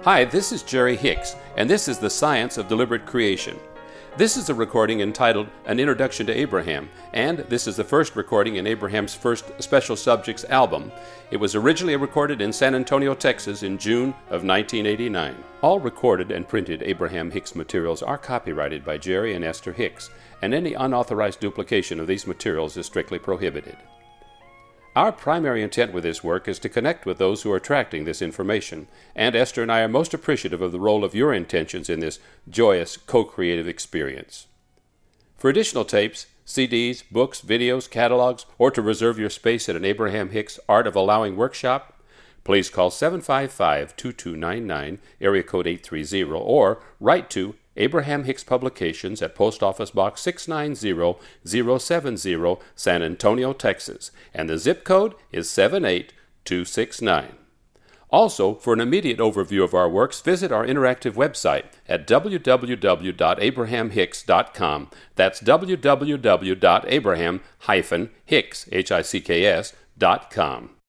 Hi, this is Jerry Hicks, and this is The Science of Deliberate Creation. This is a recording entitled An Introduction to Abraham, and this is the first recording in Abraham's first Special Subjects album. It was originally recorded in San Antonio, Texas in June of 1989. All recorded and printed Abraham Hicks materials are copyrighted by Jerry and Esther Hicks, and any unauthorized duplication of these materials is strictly prohibited. Our primary intent with this work is to connect with those who are tracking this information, and Esther and I are most appreciative of the role of your intentions in this joyous, co-creative experience. For additional tapes, CDs, books, videos, catalogs, or to reserve your space at an Abraham Hicks Art of Allowing workshop, please call 755-2299, area code 830, or write to Abraham Hicks Publications at Post Office Box 690070, San Antonio, Texas, and the zip code is 78269. Also, for an immediate overview of our works, visit our interactive website at www.abrahamhicks.com. That's www.abraham-hicks.com.